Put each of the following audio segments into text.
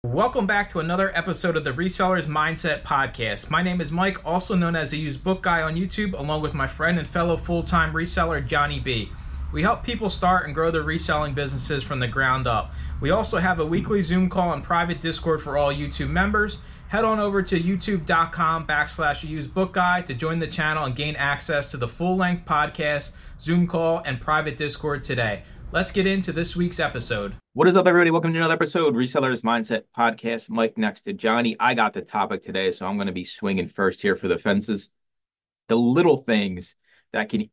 Welcome back to another episode of the Resellers Mindset Podcast. My name is Mike, also known as the Used Book Guy on YouTube, along with my friend and fellow full-time reseller, Johnny B. We help people start and grow their reselling businesses from the ground up. We also have a weekly Zoom call and private Discord for all YouTube members. Head on over to youtube.com/usedbookguy to join the channel and gain access to the full-length podcast, Zoom call, and private Discord today. Let's get into this week's episode. What is up, everybody? Welcome to another episode, Resellers Mindset Podcast. Mike next to Johnny. I got the topic today, so I'm going to be swinging first here for the fences. The little things that can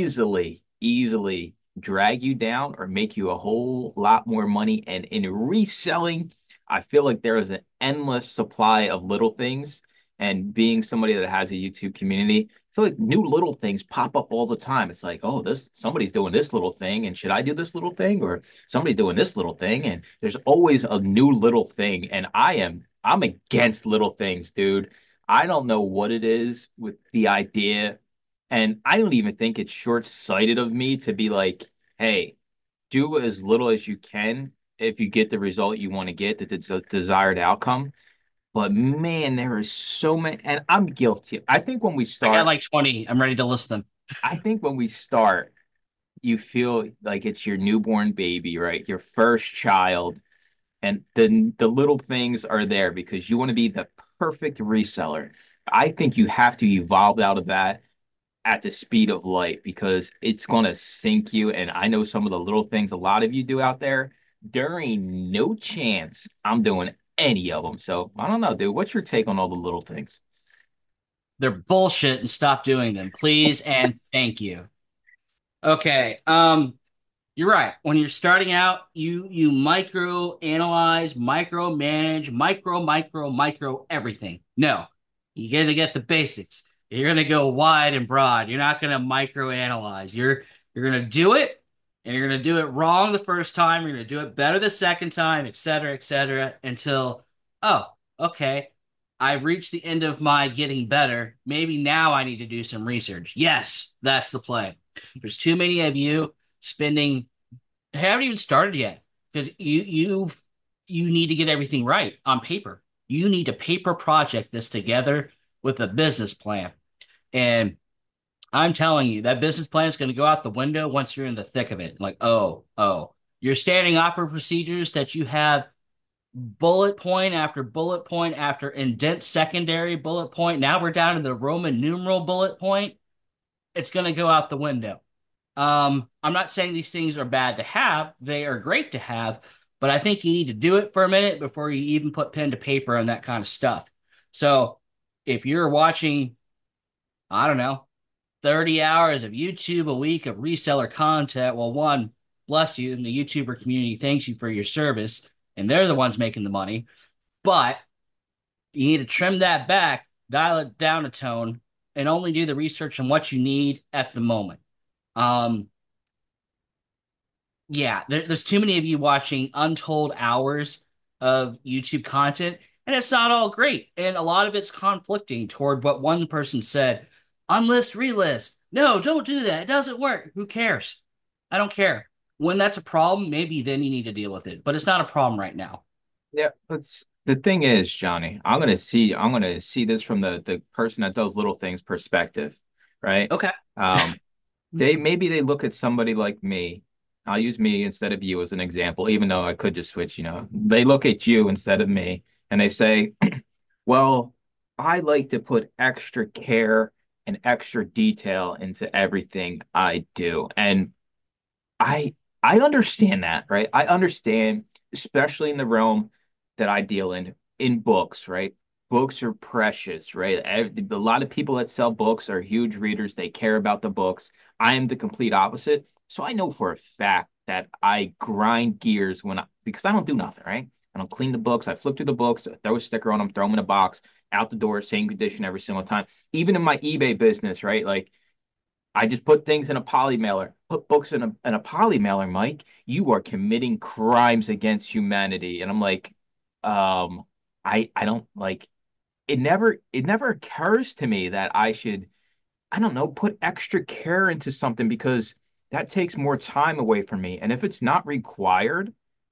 easily drag you down or make you a whole lot more money. And in reselling, I feel like there is an endless supply of little things. And being somebody that has a YouTube community, I feel like new little things pop up all the time. It's like, oh, this somebody's doing this little thing, and should I do this little thing? Or somebody's doing this little thing, and there's always a new little thing. And I'm against little things, dude. I don't know what it is with the idea, and I don't even think it's short-sighted of me to be like, hey, do as little as you can if you get the result you want to get, the desired outcome. But man, there is so many, and I'm guilty. I got like 20. I'm ready to list them. I think when we start, you feel like it's your newborn baby, right? Your first child, and the little things are there because you want to be the perfect reseller. I think you have to evolve out of that at the speed of light because it's going to sink you. And I know some of the little things a lot of you do out there. There ain't no chance I'm doing any of them. So I don't know, dude. What's your take on all the little things? They're bullshit and stop doing them, please and thank you. Okay. You're right. When you're starting out, you micro analyze, micromanage, micro everything. No, you're gonna get the basics. You're gonna go wide and broad. You're not gonna micro analyze. You're gonna do it, and you're gonna do it wrong the first time. You're gonna do it better the second time, et cetera, until okay, I've reached the end of my getting better. Maybe now I need to do some research. Yes, that's the play. There's too many of you spending haven't even started yet because you need to get everything right on paper. You need to paper project this together with a business plan. And I'm telling you, that business plan is going to go out the window once you're in the thick of it. Like, your standing opera procedures that you have bullet point after indent secondary bullet point. Now we're down to the Roman numeral bullet point. It's going to go out the window. I'm not saying these things are bad to have. They are great to have, but I think you need to do it for a minute before you even put pen to paper on that kind of stuff. So if you're watching, I don't know, 30 hours of YouTube a week of reseller content, well, one, bless you, and the YouTuber community thanks you for your service, and they're the ones making the money. But you need to trim that back, dial it down a tone, and only do the research on what you need at the moment. Um, yeah, there's too many of you watching untold hours of YouTube content, and it's not all great. And a lot of it's conflicting toward what one person said. Unlist, relist. No, don't do that. It doesn't work. Who cares? I don't care. When that's a problem, maybe then you need to deal with it. But it's not a problem right now. Yeah, but the thing is, Johnny, I'm gonna see this from the person that does little things perspective, right? Okay. Um, they look at somebody like me. I'll use me instead of you as an example, even though I could just switch, They look at you instead of me and they say, well, I like to put extra care and extra detail into everything I do. And I I understand that, right? I understand, especially in the realm that I deal in books, right? Books are precious, right? A lot of people that sell books are huge readers. They care about the books. I am the complete opposite. So I know for a fact that I grind gears because I don't do nothing, right? I don't clean the books. I flip through the books, I throw a sticker on them, throw them in a box, out the door, same condition every single time. Even in my eBay business, right? Like I just put things in a poly mailer, put books in a poly mailer, Mike. You are committing crimes against humanity. And I'm like, um, I don't like it never occurs to me that I should, I don't know, put extra care into something because that takes more time away from me. And if it's not required,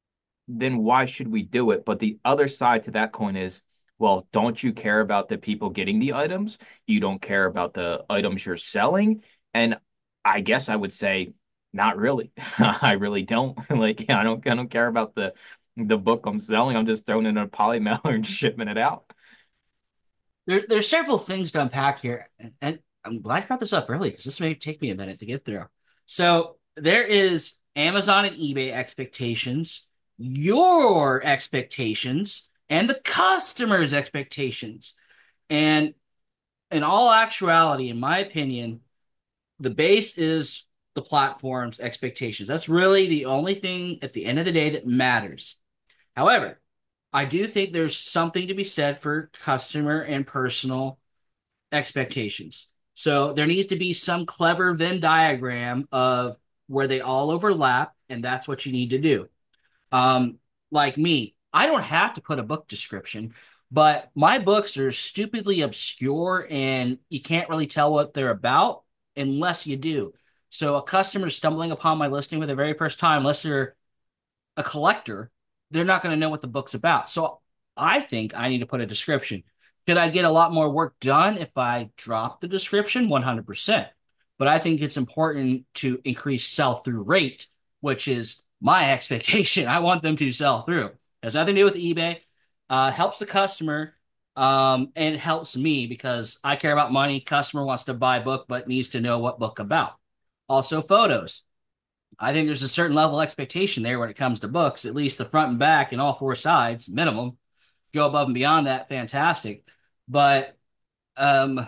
then why should we do it? But the other side to that coin is, well, don't you care about the people getting the items? You don't care about the items you're selling? And I guess I would say, not really. I really don't. Like, I don't care about the book I'm selling. I'm just throwing it in a poly mailer and shipping it out. There's several things to unpack here, and I'm glad you brought this up early because this may take me a minute to get through. So there is Amazon and eBay expectations, your expectations, and the customer's expectations. And in all actuality, in my opinion, the base is the platform's expectations. That's really the only thing at the end of the day that matters. However, I do think there's something to be said for customer and personal expectations. So there needs to be some clever Venn diagram of where they all overlap, and that's what you need to do. Um, like me, I don't have to put a book description, but my books are stupidly obscure and you can't really tell what they're about unless you do. So a customer stumbling upon my listing for the very first time, unless they're a collector, they're not going to know what the book's about. So I think I need to put a description. Could I get a lot more work done if I drop the description? 100%. But I think it's important to increase sell through rate, which is my expectation. I want them to sell through. It has nothing to do with eBay. Helps the customer, and helps me because I care about money. Customer wants to buy a book but needs to know what book about. Also, photos. I think there's a certain level of expectation there when it comes to books, at least the front and back and all four sides, minimum. Go above and beyond that, fantastic. But um,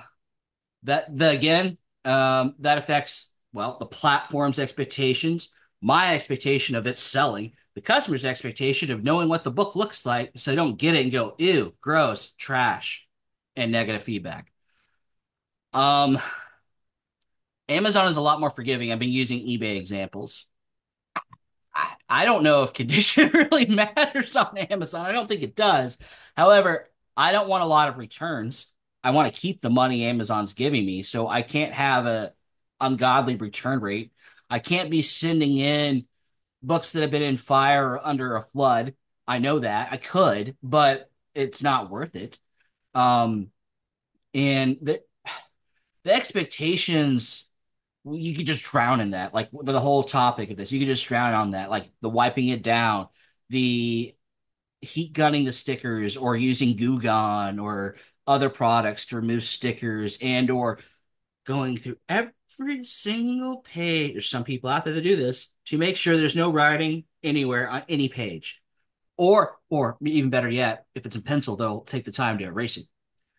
that affects, well, the platform's expectations, my expectation of it selling, the customer's expectation of knowing what the book looks like, so they don't get it and go, ew, gross, trash, and negative feedback. Um, Amazon is a lot more forgiving. I've been using eBay examples. I don't know if condition really matters on Amazon. I don't think it does. However, I don't want a lot of returns. I want to keep the money Amazon's giving me, so I can't have a ungodly return rate. I can't be sending in books that have been in fire or under a flood. I know that. I could, but it's not worth it. Um, and the expectations, you could just drown in that. Like the whole topic of this, you could just drown on that. Like the wiping it down, the heat gunning the stickers, or using Goo Gone or other products to remove stickers, and or going through every single page. There's some people out there that do this to make sure there's no writing anywhere on any page. Or even better yet, if it's in pencil, they'll take the time to erase it.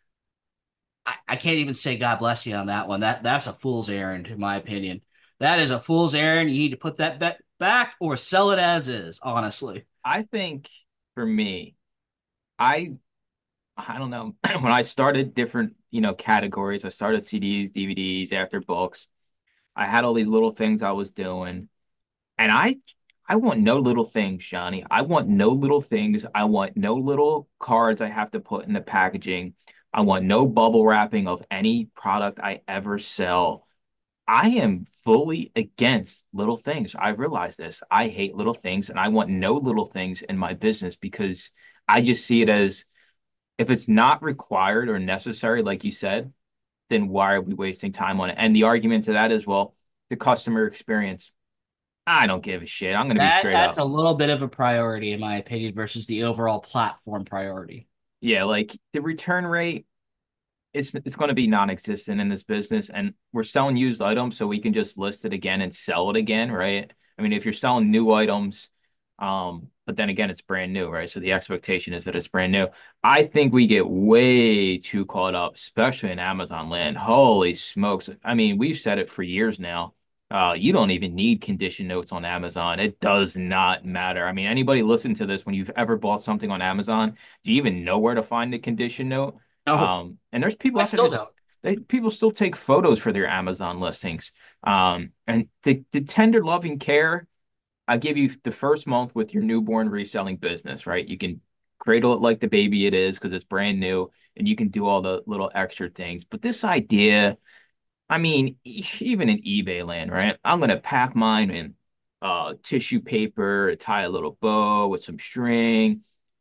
I can't even say God bless you on that one. That's a fool's errand, in my opinion. That is a fool's errand. You need to put that bet back or sell it as is, honestly. I think for me, I I don't know. When I started different, categories, I started CDs, DVDs, after books. I had all these little things I was doing, and I want no little things, Johnny. I want no little things. I want no little cards I have to put in the packaging. I want no bubble wrapping of any product I ever sell. I am fully against little things. I realize this. I hate little things, and I want no little things in my business because I just see it as if it's not required or necessary, like you said, then why are we wasting time on it? And the argument to that is, well, the customer experience. I don't give a shit. I'm going to be straight That's up. a little bit of a priority, in my opinion, versus the overall platform priority. Yeah, like the return rate, it's going to be non-existent in this business, and we're selling used items, so we can just list it again and sell it again, right? I mean, if you're selling new items, but then again, it's brand new, right? So the expectation is that it's brand new. I think we get way too caught up, especially in Amazon land. Holy smokes! I mean, we've said it for years now. You don't even need condition notes on Amazon. It does not matter. I mean, anybody listen to this when you've ever bought something on Amazon, do you even know where to find the condition note? No, And there's people I out there still don't. people still take photos for their Amazon listings. And the tender loving care, I give you the first month with your newborn reselling business, right? You can cradle it like the baby it is because it's brand new, and you can do all the little extra things. But this idea, I mean, even in eBay land, right? I'm gonna pack mine in tissue paper, tie a little bow with some string.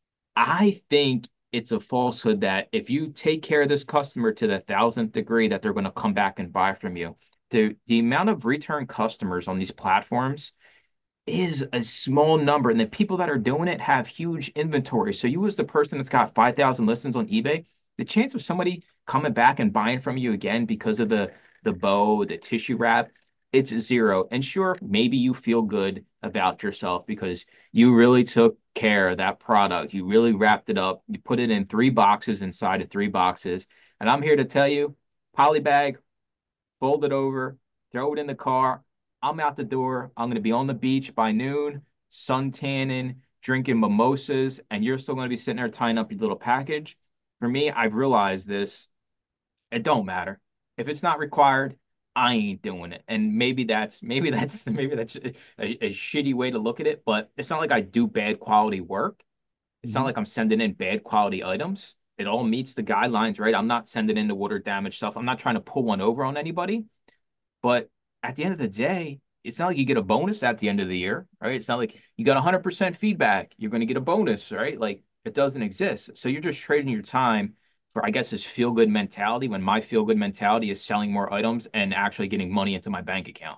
I think it's a falsehood that if you take care of this customer to the thousandth degree, that they're going to come back and buy from you. The amount of return customers on these platforms is a small number, and the people that are doing it have huge inventory. So you as the person that's got 5,000 listings on eBay, the chance of somebody coming back and buying from you again because of the bow, the tissue wrap, it's zero. And sure, maybe you feel good about yourself because you really took care of that product. You really wrapped it up. You put it in 3 boxes inside of 3 boxes. And I'm here to tell you, polybag, fold it over, throw it in the car. I'm out the door. I'm going to be on the beach by noon, sun tanning, drinking mimosas, and you're still going to be sitting there tying up your little package. For me, I've realized this. It don't matter. If it's not required, I ain't doing it. And maybe that's a shitty way to look at it, but it's not like I do bad quality work. It's not Mhm. like I'm sending in bad quality items. It all meets the guidelines, right? I'm not sending in the water damage stuff. I'm not trying to pull one over on anybody. But at the end of the day, it's not like you get a bonus at the end of the year, right? It's not like you got 100% feedback. You're going to get a bonus, right? Like it doesn't exist. So you're just trading your time for, I guess, this feel good mentality when my feel good mentality is selling more items and actually getting money into my bank account.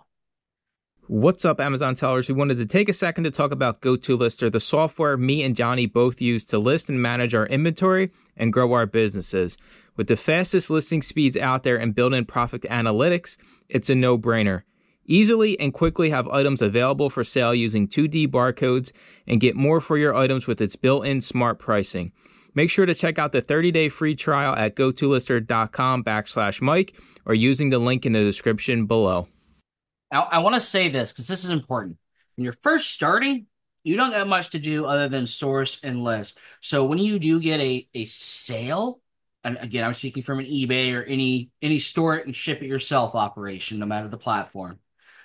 What's up, Amazon sellers? We wanted to take a second to talk about GoToLister, the software me and Johnny both use to list and manage our inventory and grow our businesses. With the fastest listing speeds out there and built-in profit analytics, it's a no-brainer. Easily and quickly have items available for sale using 2D barcodes and get more for your items with its built-in smart pricing. Make sure to check out the 30-day free trial at gotolister.com/Mike or using the link in the description below. I want to say this because this is important. When you're first starting, you don't got much to do other than source and list. So when you do get a sale, and again, I'm speaking from an eBay or any store it and ship it yourself operation, no matter the platform,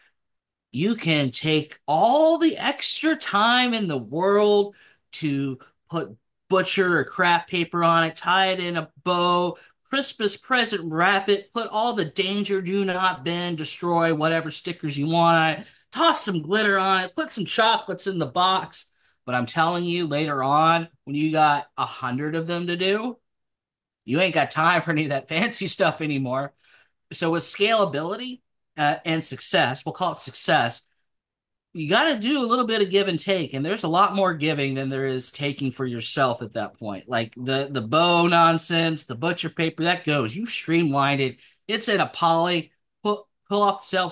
you can take all the extra time in the world to put butcher or craft paper on it, tie it in a bow, Christmas present, wrap it, put all the danger, do not bend, destroy, whatever stickers you want on it, toss some glitter on it, put some chocolates in the box. But I'm telling you, later on, when you got 100 of them to do, you ain't got time for any of that fancy stuff anymore. So with scalability and success, we'll call it success, you got to do a little bit of give and take, and there's a lot more giving than there is taking for yourself at that point. Like the bow nonsense, the butcher paper, that goes. You've streamlined it. It's in a poly. Pull off the self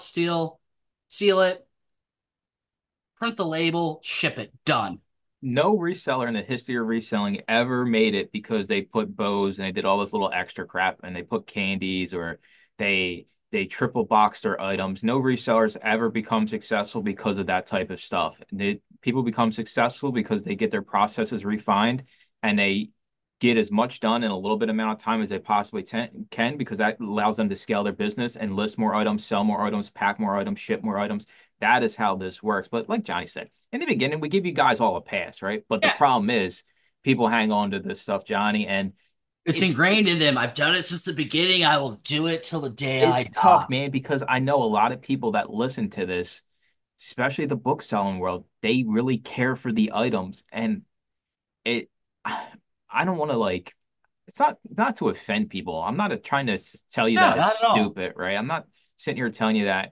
seal it, print the label, ship it. Done. No reseller in the history of reselling ever made it because they put bows and they did all this little extra crap and they put candies or they triple boxed their items. No resellers ever become successful because of that type of stuff. People become successful because they get their processes refined and they get as much done in a little bit amount of time as they possibly can because that allows them to scale their business and list more items, sell more items, pack more items, ship more items. That is how this works. But like Johnny said, in the beginning, we give you guys all a pass, right? But the Yeah. problem is people hang on to this stuff, Johnny, and It's it's ingrained in them. I've done it since the beginning. I will do it till the day I it's tough, die. man, because I know a lot of people that listen to this, especially the book selling world, they really care for the items. And it I don't want to like it's not to offend people. I'm not trying to tell you No, that it's not at all. stupid, right? I'm not sitting here telling you that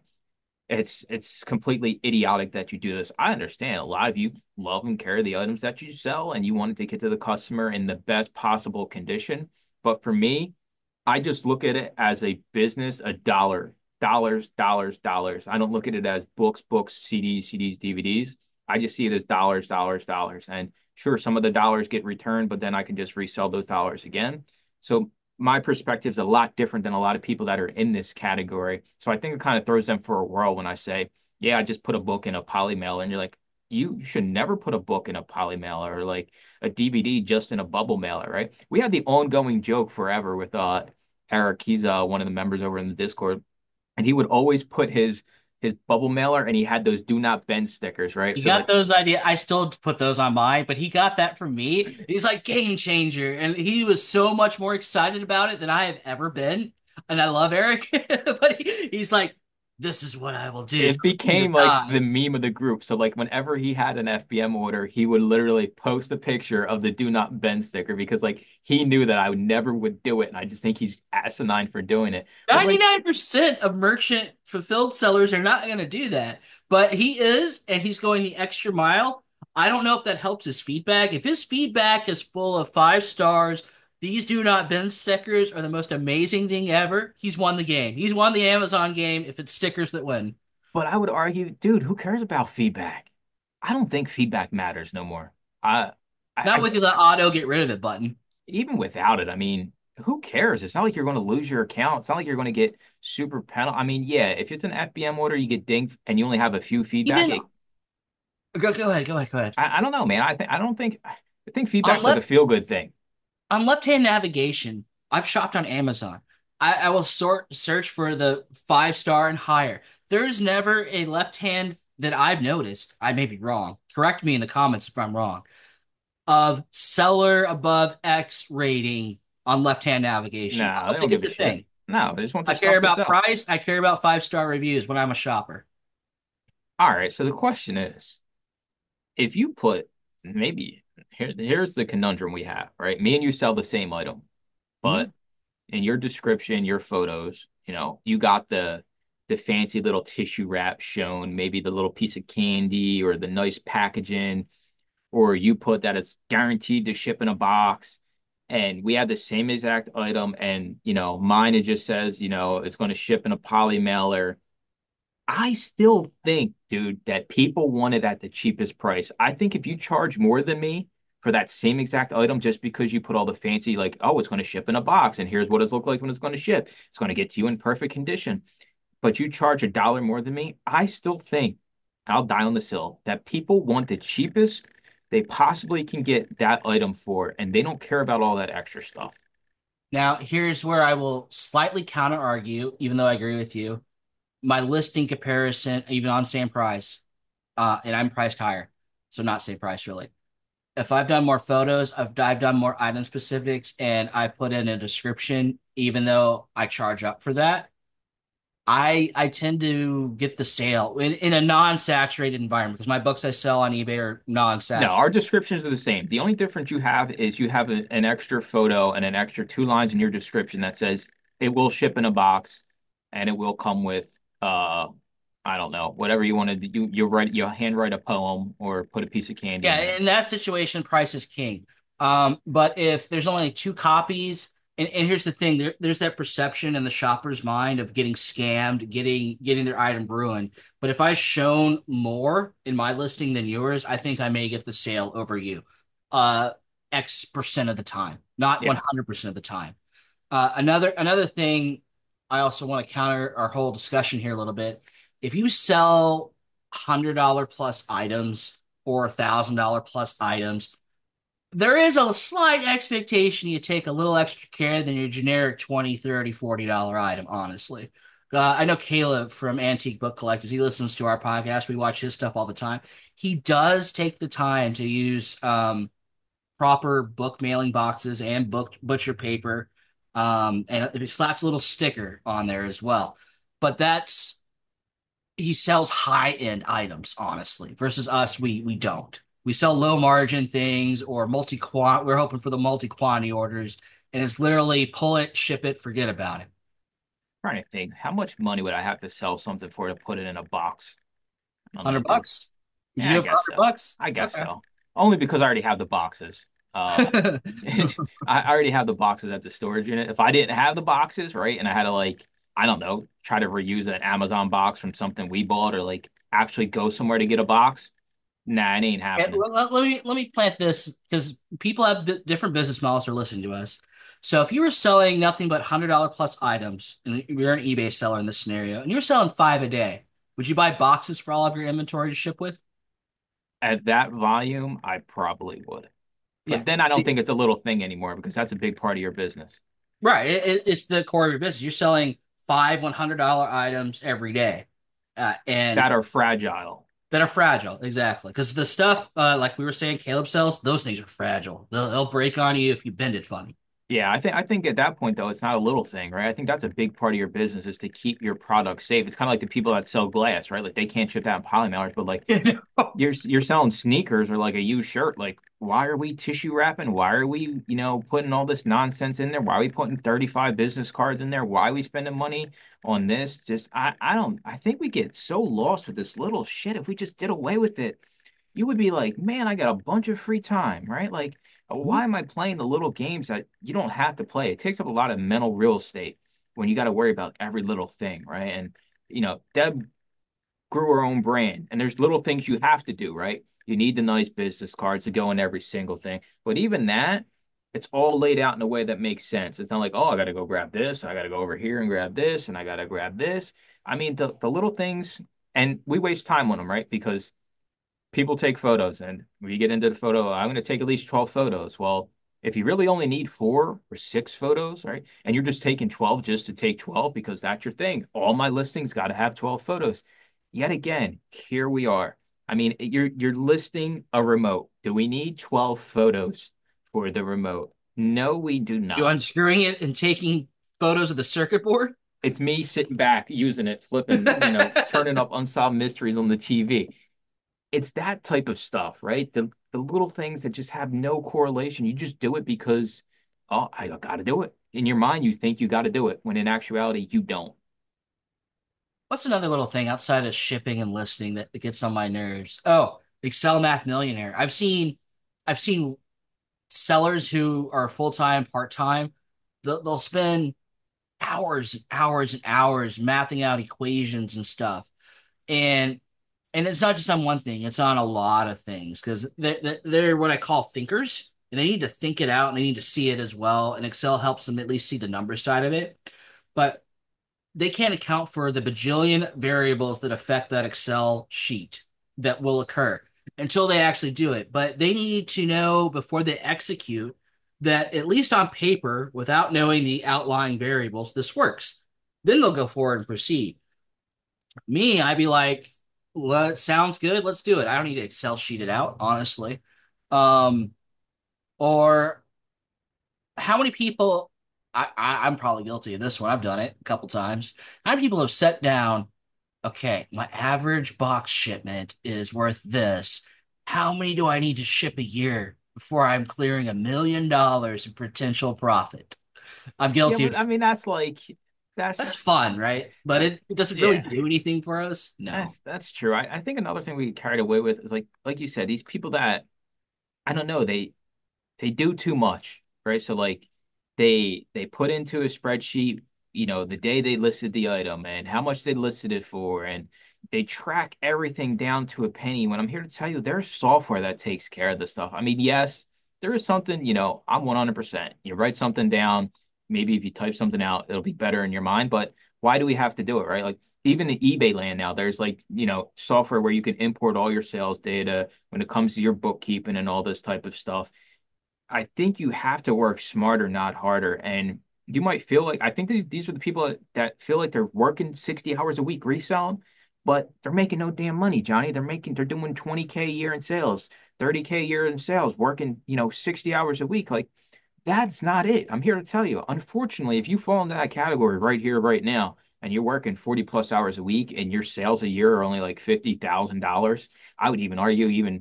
it's completely idiotic that you do this. I understand a lot of you love and care the items that you sell and you want to take it to the customer in the best possible condition. But for me, I just look at it as a business, a dollar, dollars, dollars, dollars. I don't look at it as books, CDs, DVDs. I just see it as dollars, dollars, dollars. And sure, some of the dollars get returned, but then I can just resell those dollars again. So my perspective is a lot different than a lot of people that are in this category. So I think it kind of throws them for a whirl when I say, yeah, I just put a book in a poly mailer. And you're like, you should never put a book in a poly mailer or like a DVD just in a bubble mailer, right? We had the ongoing joke forever with Eric. He's one of the members over in the Discord, and he would always put his bubble mailer, and he had those "Do Not Bend" stickers, right? He So got that those ideas. I still put those on mine, but he got that from me. He's like game changer, and he was so much more excited about it than I have ever been. And I love Eric, but he's like, This is what I will do It till the end became of like the time. meme of the group. So like whenever he had an FBM order, he would literally post a picture of the "Do Not Bend" sticker because like he knew that I would never would do it, and I just think he's asinine for doing it. But like, 99% of merchant fulfilled sellers are not going to do that, but he is, and he's going the extra mile. I don't know if that helps his feedback. If his feedback is full of 5 stars, these do not bend stickers are the most amazing thing ever. He's won the game. He's won the Amazon game if it's stickers that win. but I would argue, dude, who cares about feedback? I don't think feedback matters no more. I, Not I with the auto get rid of it button. even without it, I mean, who cares? It's not like you're going to lose your account. It's not like you're going to get super penal. I mean, yeah, if it's an FBM order, you get dinged and you only have a few feedback. Even go ahead, go ahead, go ahead. I don't know, man. I think On feedback's like a left feel good thing. on left-hand navigation, I've shopped on Amazon. I will search for the 5 star and higher. There's never a left hand that I've noticed. I may be wrong. Correct me in the comments if I'm wrong. Of seller above X rating on left-hand navigation. I No, they don't don't think give it's a a shit. thing. No, they just want I their care stuff to about sell. price. I care about 5 star reviews when I'm a shopper. All right, so the question is, if you put maybe here's the conundrum we have, right? Me and you sell the same item, Mhm. but in your description, your photos, you got the fancy little tissue wrap shown, maybe the little piece of candy or the nice packaging, or you put that it's guaranteed to ship in a box. And we have the same exact item, and mine it just says, it's going to ship in a poly mailer. I still think, dude, that people want it at the cheapest price. I think if you charge more than me for that same exact item just because you put all the fancy, like, oh, it's going to ship in a box and here's what it's look like when it's going to ship. It's going to get to you in perfect condition. But you charge $1 more than me, I still think I'll die on this hill that people want the cheapest they possibly can get that item for, and they don't care about all that extra stuff. Now, here's where I will slightly counter argue, even though I agree with you. My listing comparison, even on same price, and I'm priced higher, so not same price really. If I've done more photos, I've done more item specifics, and I put in a description, even though I charge up for that. I tend to get the sale in a non-saturated environment because my books I sell on eBay are No, non-saturated. our descriptions are the same. The only difference you have is you have an extra photo and an extra 2 lines in your description that says it will ship in a box and it will come with I don't know, whatever you want to do. You handwrite a poem or put a piece of candy in Yeah, there. in that situation, price is king. But if there's only 2 copies, and here's the thing, there's that perception in the shopper's mind of getting scammed, getting their item ruined. But if I've shown more in my listing than yours, I think I may get the sale over you. Uh, X% of the time, not Yeah. 100% of the time. Another thing I also want to counter our whole discussion here a little bit. If you sell $100 plus items or $1,000 plus items, there is a slight expectation you take a little extra care than your generic 20, 30, $40 item, honestly. I know Caleb from Antique Book Collectors. He listens to our podcast. We watch his stuff all the time. He does take the time to use proper book mailing boxes and book butcher paper. And he slaps a little sticker on there as well. But that's he sells high end items, honestly, versus us, we don't. We sell low margin things or multi quant. We're hoping for the multi quantity orders, and it's literally pull it, ship it, forget about it. Trying to think, how much money would I have to sell something for to put it in a box? I don't know, hundred dude. bucks? Would you Yeah, do I it for guess hundred so. bucks? I guess Okay. so. Only because I already have the boxes. I already have the boxes at the storage unit. If I didn't have the boxes, right, and I had to like, I don't know, try to reuse an Amazon box from something we bought or like actually go somewhere to get a box, nah, it ain't And happening. let me plant this because people have different business models who are listening to us. So if you were selling nothing but $100 plus items, and you're an eBay seller in this scenario, and you're selling 5 a day, would you buy boxes for all of your inventory to ship with? At that volume, I probably would. Yeah. But then I don't think it's a little thing anymore because that's a big part of your business Right. It's the core of your business. You're selling five $100 items every day, and that are fragile. that are fragile. Exactly. Because the stuff, like we were saying, Caleb sells, those things are fragile. They'll break on you if you bend it funny. Yeah, I think at that point though, it's not a little thing, right? I think that's a big part of your business is to keep your product safe. It's kind of like the people that sell glass, right? Like they can't ship that in polymailers, but like You know? you're selling sneakers or like a used shirt. Like, why are we tissue wrapping? Why are we, putting all this nonsense in there? Why are we putting 35 business cards in there? Why are we spending money on this? Just I think we get so lost with this little shit. If we just did away with it, you would be like, man, I got a bunch of free time, right? Like, why am I playing the little games that you don't have to play? It takes up a lot of mental real estate when you got to worry about every little thing, right? And Deb grew her own brand. And there's little things you have to do, right? You need the nice business cards to go in every single thing. But even that, it's all laid out in a way that makes sense. It's not like, oh, I got to go grab this. I got to go over here and grab this. And I got to grab this. I mean, the little things, and we waste time on them, right? Because people take photos and we get into the photo, I'm going to take at least 12 photos. Well, if you really only need 4 or 6 photos, right? And you're just taking 12 just to take 12 because that's your thing. All my listings got to have 12 photos. Yet again, here we are. I mean, you're listing a remote. Do we need 12 photos for the remote? No, we do not. Unscrewing it and taking photos of the circuit board. It's me sitting back using it, flipping, turning up unsolved mysteries on the TV. It's that type of stuff, right? The little things that just have no correlation. You just do it because, oh, I got to do it. In your mind, you think you got to do it, when in actuality, you don't. What's another little thing outside of shipping and listing that gets on my nerves? Oh, Excel Math Millionaire. I've seen sellers who are full time, part time. They'll spend hours and hours and hours mathing out equations and stuff. And and it's not just on one thing; it's on a lot of things because they're what I call thinkers, and they need to think it out and they need to see it as well. And Excel helps them at least see the number side of it. But they can't account for the bajillion variables that affect that Excel sheet that will occur until they actually do it. But they need to know before they execute that, at least on paper, without knowing the outlying variables, this works. Then they'll go forward and proceed. Me, I'd be like, well, it sounds good. Let's do it. I don't need to Excel sheet it out, honestly. Um, or how many people I'm probably guilty of this one. I've done it a couple times. How many people have set down, okay, my average box shipment is worth this. How many do I need to ship a year before I'm clearing $1 million in potential profit? I'm Yeah, guilty of but I mean, that's that's fun, right? But that, it doesn't really yeah, do anything for us. No. that's true. I think another thing we get carried away with is like you said, these people that I don't know, they do too much, right? So like they put into a spreadsheet, the day they listed the item and how much they listed it for, and they track everything down to a penny. When I'm here to tell you, there's software that takes care of this stuff. I mean, yes, there is something, I'm 100%. You write something down, maybe if you type something out, it'll be better in your mind, but why do we have to do it, right? Like even in eBay land now, there's like, software where you can import all your sales data when it comes to your bookkeeping and all this type of stuff. I think you have to work smarter, not harder. And you might feel like I think these are the people that feel like they're working 60 hours a week reselling, but they're making no damn money, Johnny. They're doing 20K a year in sales, 30K a year in sales, working, 60 hours a week. Like that's not it. I'm here to tell you. Unfortunately, if you fall into that category right here, right now, and you're working 40 plus hours a week and your sales a year are only like $50,000, I would even argue even,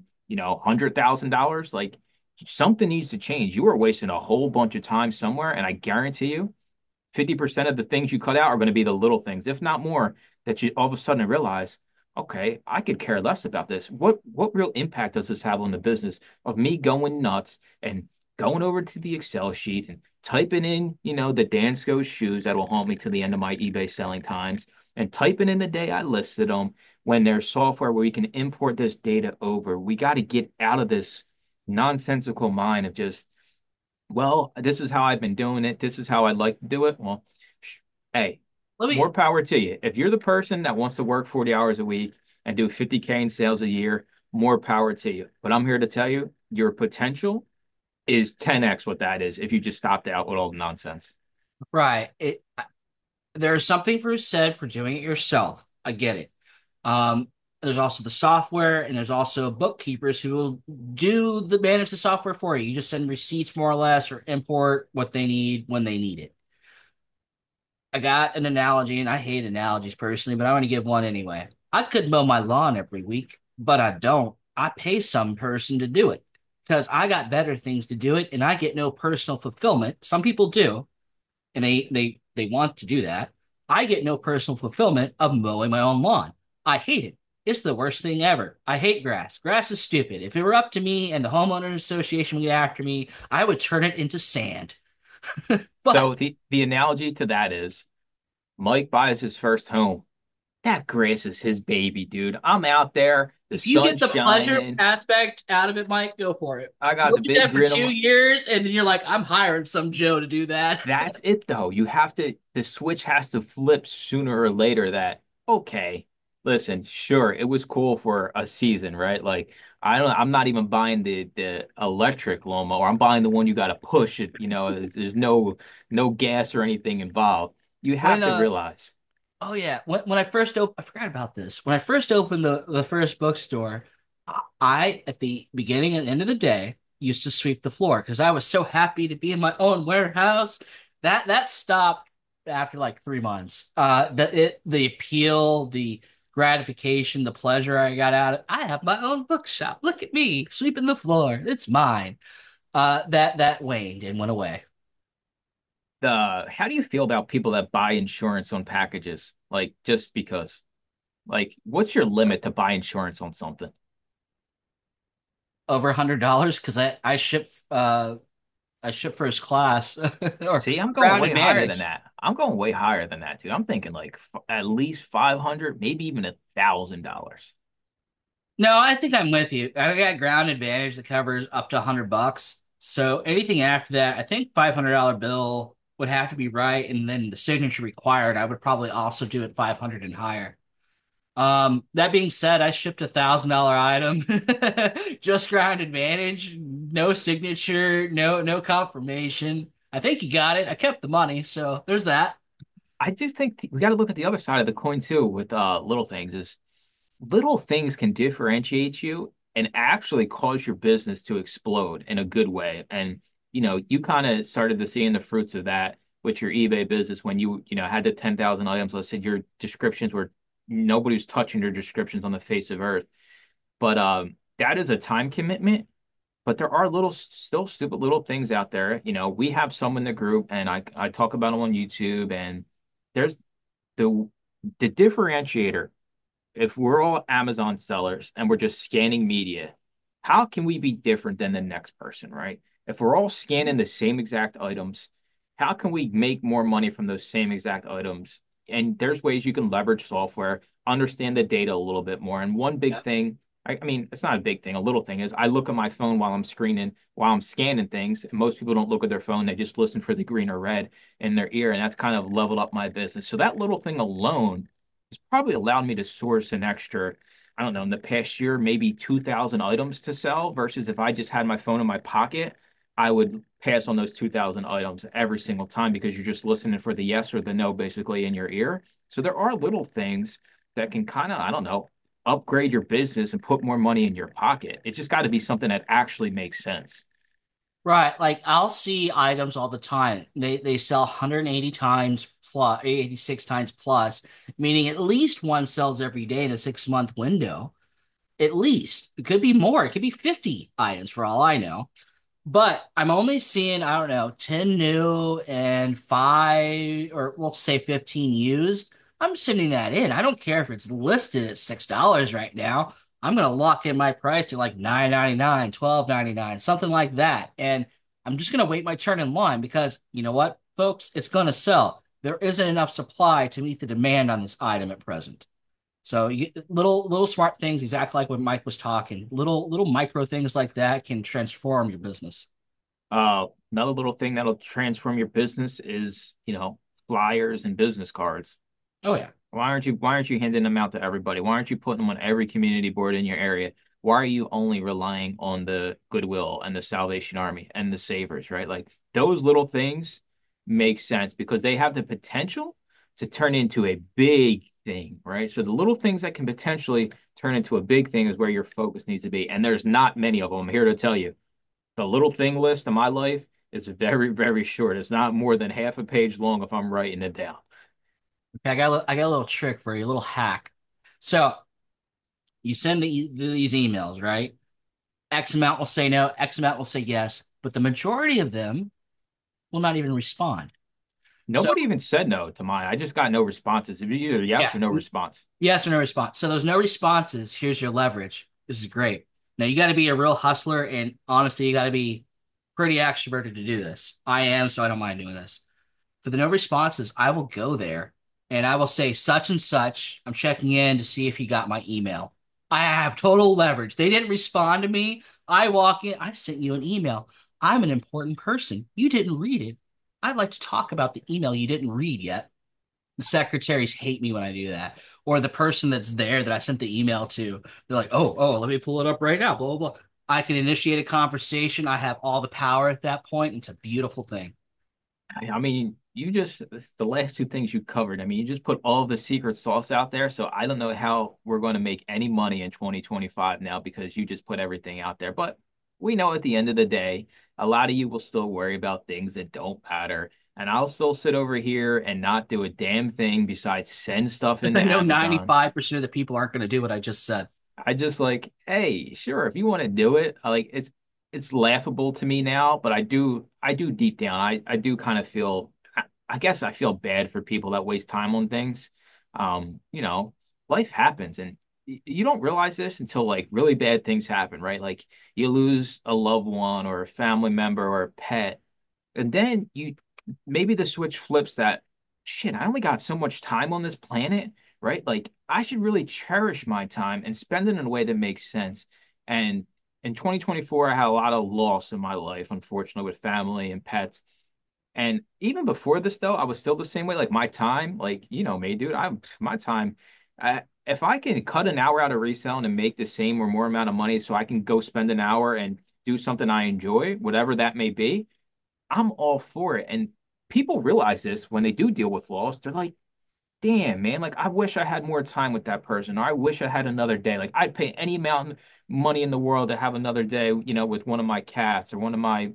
$100,000, like something needs to change. You are wasting a whole bunch of time somewhere, and I guarantee you 50% of the things you cut out are going to be the little things, if not more, that you all of a sudden realize, okay, I could care less about this. What real impact does this have on the business of me going nuts and going over to the Excel sheet and typing in, the Dansko shoes that will haunt me to the end of my eBay selling times and typing in the day I listed them when there's software where we can import this data over. We got to get out of this nonsensical mind of just, well, this is how I've been doing it. This is how I like to do it. Well, hey, Let me more power to you. If you're the person that wants to work 40 hours a week and do 50K in sales a year, more power to you. But I'm here to tell you, your potential is 10x what that is if you just stopped out with all the nonsense. right. There's something for said for doing it yourself. I get it. Um, There's also the software, and there's also bookkeepers who will manage the software for you. You just send receipts more or less, or import what they need when they need it. I got an analogy, and I hate analogies personally, but I want to give one anyway. I could mow my lawn every week, but I don't. I pay some person to do it because I got better things to do it, and I get no personal fulfillment. Some people do, and they want to do that. I get no personal fulfillment of mowing my own lawn. I hate it. It's the worst thing ever. I hate grass. Grass is stupid. If it were up to me and the homeowners association would get after me, I would turn it into sand. But So the analogy to that is Mike buys his first home. That grass is his baby, dude. I'm out there, the if you get sun's the pleasure shining. aspect out of it, Mike, go for it. I got You'll the do big that for grin on two my. years, and then you're like, I'm hiring some Joe to do that. That's it though. You have to, the switch has to flip sooner or later that, okay, listen, sure, it was cool for a season, right? Like I'm not even buying the electric lawnmower. I'm buying the one you got to push it, there's no gas or anything involved. You When have to realize. Oh yeah, when I first opened, I forgot about this. When I first opened the first bookstore, I at the beginning and end of the day used to sweep the floor because I was so happy to be in my own warehouse. That stopped after like 3 months. The appeal, the gratification, the pleasure I got out of I have my own bookshop. Look at me sweeping the floor. It's mine. That waned and went away. The How do you feel about people that buy insurance on packages? Like just because? Like, what's your limit to buy insurance on something? Over $100 because I ship first class or See, I'm going ground way higher than advantage. that. I'm going way higher than that, dude. I'm thinking like at least 500, maybe even $1,000. No, I think I'm with you. I got ground advantage that covers up to $100. So anything after that, I think $500 bill would have to be right, and then the signature required. I would probably also do it 500 and higher. That being said, I shipped $1,000 item, just ground advantage, no signature, no confirmation. I think you got it. I kept the money, so there's that. I do think we got to look at the other side of the coin too with little things is little things can differentiate you and actually cause your business to explode in a good way. And you kind of started to seeing the fruits of that with your eBay business when you had the 10,000 items. Let's say your descriptions were nobody's touching your descriptions on the face of earth. But that is a time commitment. But there are still stupid little things out there. We have some in the group, and I talk about them on YouTube. And there's the the differentiator if we're all Amazon sellers and we're just scanning media, how can we be different than the next person, right? If we're all scanning the same exact items, how can we make more money from those same exact items? And there's ways you can leverage software, understand the data a little bit more. And one big thing, I mean, it's not a big thing, a little thing is I look at my phone while I'm scanning things. And most people don't look at their phone, they just listen for the green or red in their ear. And that's kind of leveled up my business. So that little thing alone it's probably allowed me to source an extra, I don't know, in the past year, maybe 2,000 items to sell versus if I just had my phone in my pocket, I would pass on those 2,000 items every single time because you're just listening for the yes or the no basically in your ear. So there are little things that can kind of, I don't know, upgrade your business and put more money in your pocket. It's just got to be something that actually makes sense. Right, like I'll see items all the time. They sell 180 times plus, 86 times plus, meaning at least one sells every day in a 6 month window. At least. It could be more. It could be 50 items for all I know. But I'm only seeing, I don't know, 10 new and five, or we'll say 15 used. I'm sending that in. I don't care if it's listed at $6 right now. I'm gonna lock in my price to like 9.99, 12.99, something like that. And I'm just gonna wait my turn in line because you know what, folks, it's gonna sell. There isn't enough supply to meet the demand on this item at present. So little smart things, exactly like what Mike was talking. Little micro things like that can transform your business. Another little thing that'll transform your business is, flyers and business cards. Oh yeah. Why aren't you handing them out to everybody? Why aren't you putting them on every community board in your area? Why are you only relying on the Goodwill and the Salvation Army and the Savers, right? Like those little things make sense because they have the potential to turn into a big thing, right? So the little things that can potentially turn into a big thing is where your focus needs to be. And there's not many of them. I'm here to tell you. The little thing list in my life is very, very short. It's not more than half a page long if I'm writing it down. Okay, I got a little trick for you, a little hack. So you send these emails, right? X amount will say no, X amount will say yes, but the majority of them will not even respond. So Nobody even said no to mine. I just got no responses. It was either yes yeah, or no response. yes or no response. So those no responses, here's your leverage. This is great. Now you got to be a real hustler, and honestly, you got to be pretty extroverted to do this. I am, so I don't mind doing this. For the no responses, I will go there and I will say such and such. I'm checking in to see if you got my email. I have total leverage. They didn't respond to me. I walk in, I sent you an email. I'm an important person. You didn't read it. I'd like to talk about the email you didn't read yet. The secretaries hate me when I do that. Or the person that's there that I sent the email to, they're like, let me pull it up right now, blah, blah, blah. I can initiate a conversation. I have all the power at that point. It's a beautiful thing. I mean, you just the last two things you covered. I mean, you just put all the secret sauce out there. So I don't know how we're going to make any money in 2025 now because you just put everything out there. But we know at the end of the day, a lot of you will still worry about things that don't matter. And I'll still sit over here and not do a damn thing besides send stuff into I know Amazon. 95% of the people aren't going to do what I just said. I just like, hey, sure, if you want to do it, it's laughable to me now, but I do deep down, I do kind of feel I guess I feel bad for people that waste time on things. You know, life happens and you don't realize this until like really bad things happen, right? Like you lose a loved one or a family member or a pet, and then you maybe the switch flips that shit, I only got so much time on this planet, right? Like I should really cherish my time and spend it in a way that makes sense. And in 2024, I had a lot of loss in my life, unfortunately, with family and pets. And even before this, though, I was still the same way. Like my time, like you know me, dude, my time. If I can cut an hour out of reselling and make the same or more amount of money, so I can go spend an hour and do something I enjoy, whatever that may be, I'm all for it. And people realize this when they do deal with loss. They're like, damn, man, like I wish I had more time with that person, or I wish I had another day. Like I'd pay any amount of money in the world to have another day, with one of my cats or one of my,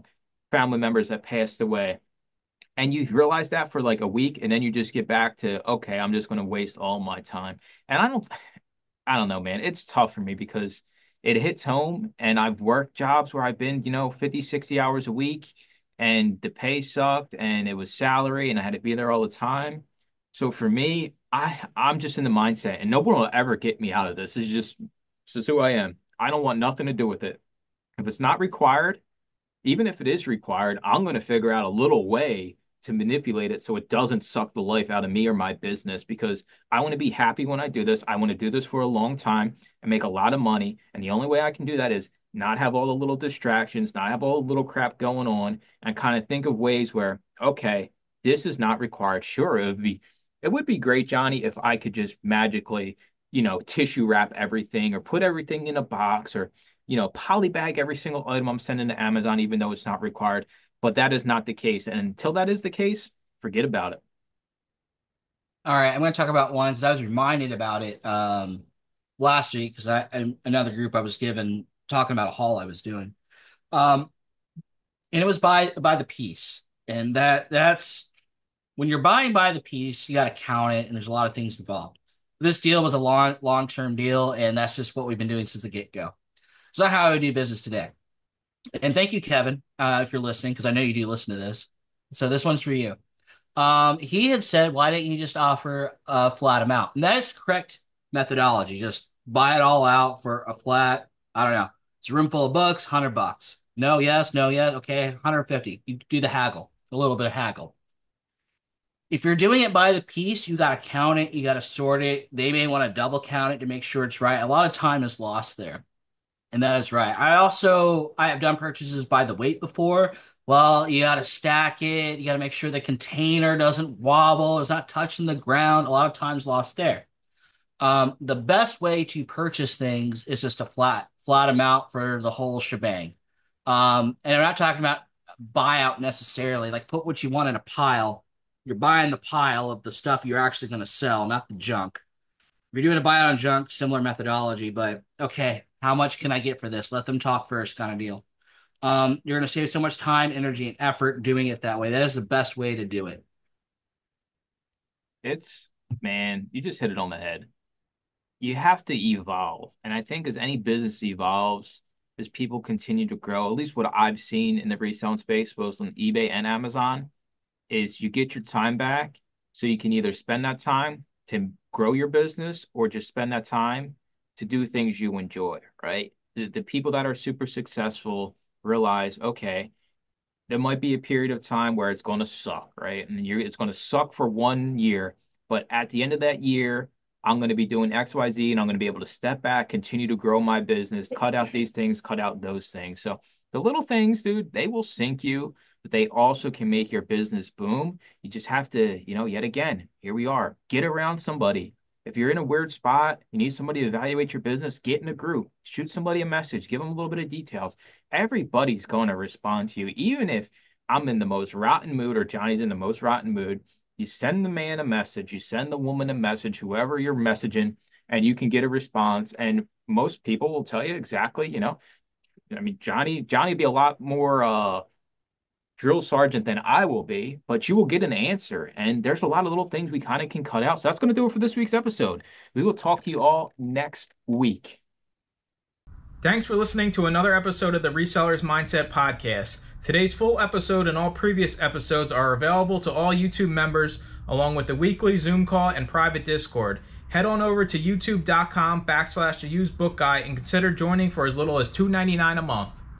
family members that passed away. And you realize that for like a week, and then you just get back to, okay, I'm just going to waste all my time. And I don't know, man. It's tough for me because it hits home and I've worked jobs where I've been, 50, 60 hours a week and the pay sucked and it was salary and I had to be there all the time. So for me, I'm just in the mindset and no one will ever get me out of this. This is who I am. I don't want nothing to do with it. If it's not required, even if it is required, I'm going to figure out a little way to manipulate it so it doesn't suck the life out of me or my business because I want to be happy when I do this. I want to do this for a long time and make a lot of money. And the only way I can do that is not have all the little distractions, not have all the little crap going on, and kind of think of ways where, okay, this is not required. Sure, it would be great, Johnny, if I could just magically, tissue wrap everything or put everything in a box or polybag every single item I'm sending to Amazon, even though it's not required. But that is not the case. And until that is the case, forget about it. All right, I'm going to talk about one because I was reminded about it last week because another group I was given talking about a haul I was doing. Um, and it was by the piece. And that's when you're buying by the piece, you got to count it, and there's a lot of things involved. This deal was a long-term deal, and that's just what we've been doing since the get-go. It's not how I would do business today. And thank you, Kevin, if you're listening, because I know you do listen to this. So this one's for you. He had said, why didn't you just offer a flat amount? And that is the correct methodology. Just buy it all out for a flat, I don't know. It's a room full of books, $100. No, yes, no, yes. Okay, 150. You do the haggle, a little bit of haggle. If you're doing it by the piece, you got to count it, you got to sort it. They may want to double count it to make sure it's right. A lot of time is lost there. And that is right. I have done purchases by the weight before. Well, you got to stack it. You got to make sure the container doesn't wobble. It's not touching the ground. A lot of times lost there. The best way to purchase things is just a flat amount for the whole shebang. And I'm not talking about buyout necessarily. Like put what you want in a pile. You're buying the pile of the stuff you're actually going to sell, not the junk. If you're doing a buy on junk, similar methodology, but okay, how much can I get for this? Let them talk first, kind of deal. You're going to save so much time, energy, and effort doing it that way. That is the best way to do it. Man, you just hit it on the head. You have to evolve. And I think as any business evolves, as people continue to grow, at least what I've seen in the reselling space, both on eBay and Amazon, is you get your time back. So you can either spend that time to grow your business or just spend that time to do things you enjoy, right? The people that are super successful realize, okay, there might be a period of time where it's going to suck, right? And it's going to suck for 1 year, but at the end of that year, I'm going to be doing X, Y, Z, and I'm going to be able to step back, continue to grow my business, cut out these things, cut out those things. So the little things, dude, they will sink you, but they also can make your business boom. You just have to, yet again, here we are, get around somebody. If you're in a weird spot, you need somebody to evaluate your business, get in a group, shoot somebody a message, give them a little bit of details. Everybody's going to respond to you, even if I'm in the most rotten mood or Johnny's in the most rotten mood. You send the man a message, you send the woman a message, whoever you're messaging, and you can get a response. And most people will tell you exactly, I mean, Johnny be a lot more drill sergeant than I will be, but you will get an answer. And there's a lot of little things we kind of can cut out. So that's going to do it for this week's episode. We will talk to you all next week. Thanks for listening to another episode of the Resellers Mindset Podcast. Today's full episode and all previous episodes are available to all YouTube members, along with the weekly Zoom call and private Discord. Head on over to youtube.com/theusedbookguy and consider joining for as little as $2.99 a month.